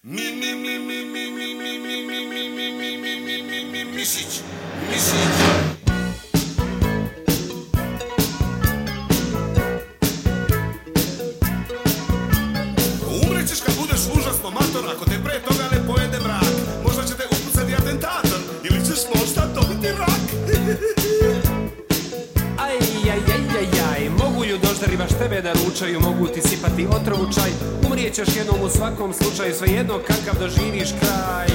Mišić. Umrećeš kad budeš užasno mator, ako te pre toga ne pojede mrak. Možda će te upucati atentator, ili ćeš možda dobiti rak. Aj, mogu ljudoždari baš tebe da ručaju, mogu ti sipati otrov u čaj. Umrijećeš jednom u svakom slučaju, svejedno kakav doživiš kraj.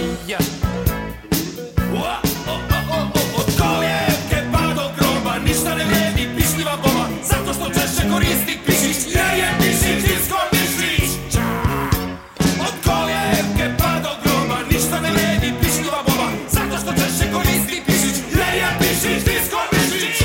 Od kolijevke pa do groba ništa ne vredi pišljiva boba, zato što češće koristi pišić, jer je pišić disko mišić. Od kolijevke pa do groba ništa ne vredi pišljiva boba, zato što češće koristi pišić, jer je pišić disko mišić.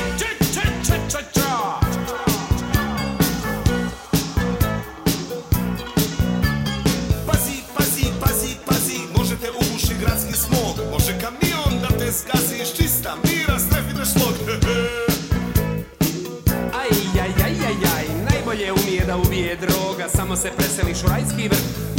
Pazi, možete uguši gradski smog, može kamion da te zgaziš, čista mira, strefite šlog. Aj, najbolje umije da ubije droga, samo se preseliš u rajski vrh.